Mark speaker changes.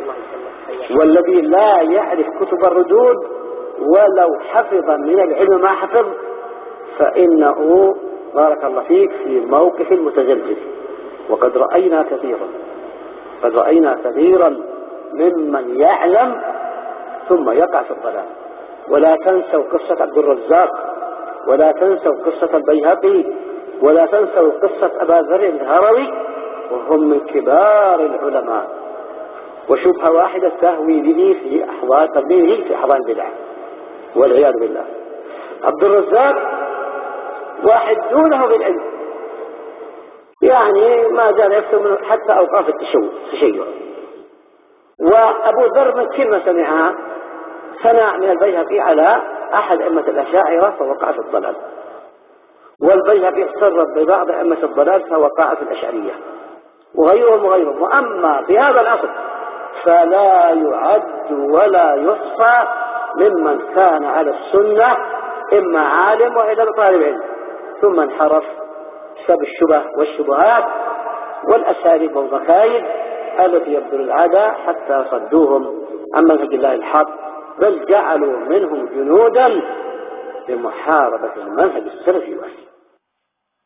Speaker 1: والذي لا يعرف كتب الردود ولو حفظ من العلم ما حفظ فإنه بارك الله فيك في موقف متزلزل. وقد رأينا كثيرا ممن يعلم ثم يقع في الضلال. ولا تنسوا قصة عبد الرزاق، ولا تنسوا قصة البيهقي، ولا تنسوا قصة أبا ذر الهروي، وهم من كبار العلماء. وشبهة واحدة تهوي به في أحوال تبليغه في أحوال البدع والعياذ بالله. عبد الرزاق واحد دونه بالعلم، يعني ما زال يكتب منه حتى أوقاف التشيع. وأبو ذر من كلمة سمعها سمع من البيهقي على أحد أئمة الأشاعرة فوقع في الضلال، والبيهقي اقترب ببعض أئمة الضلال فوقع في الأشعرية وغيرهم. وأما في هذا العصر فلا يعد ولا يحصى ممن كان على السنة إما عالم وإلا طالب علم ثم انحرف بسبب الشبه والشبهات والأساليب والمكايد التي يبذل العداء حتى صدوهم عن منهج الله الحق، بل جعلوا منهم جنودا لمحاربة المنهج السلفي.